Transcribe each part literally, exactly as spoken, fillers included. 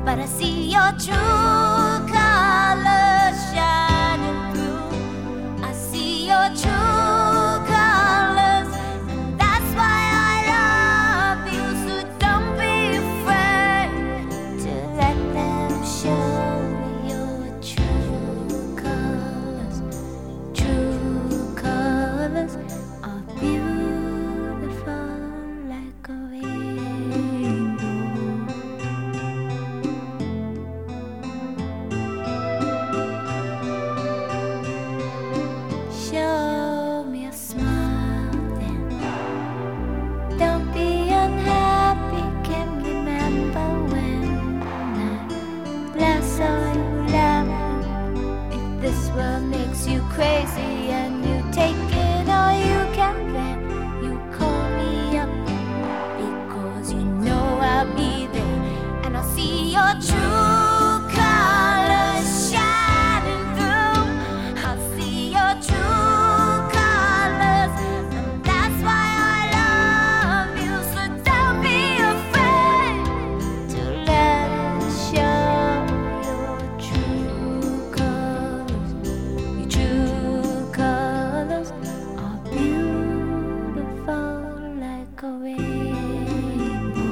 but I see your true colors shining through. I see your true colors, and that's why I love you. So don't be afraid to let them show your true colors. True colors are beautiful like a rainbow. Show me a smile then. Don't be unhappy. Can remember when I last saw you laughing. If this world makes you crazy and you take it all you can, then you call me up, because you know I'll be there, and I'll see your true colors shining through. I'll see your true colors, and that's why I love you. So don't be afraid to let it show your true colors. Your true colors are beautiful like a rainbow.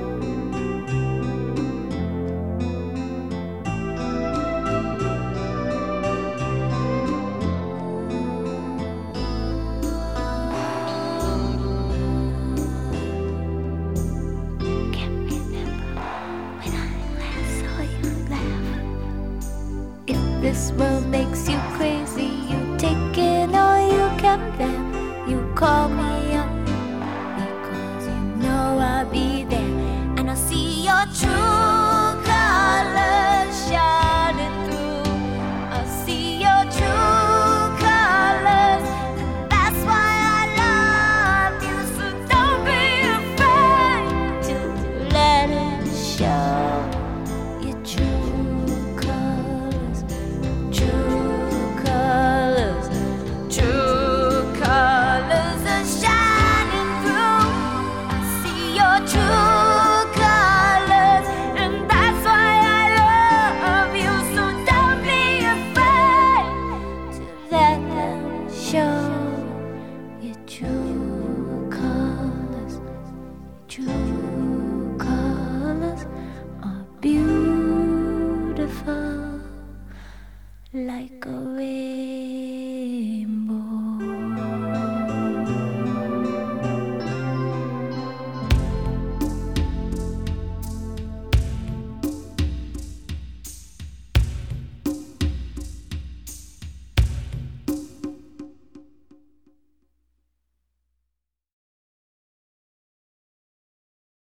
Can't remember when I last saw you laugh. If this world makes you crazy, you take it all you can, then you call me up, because you know I'll be there, and I'll see your true colors shining through. I'll see your true colors, and that's why I love you. So don't be afraid to let it show your true colors. True colors, true colors are shining through. I see your true colors, and that's why I love you. So don't be afraid to let them show your true colors. True colors are beautiful like a rainbow.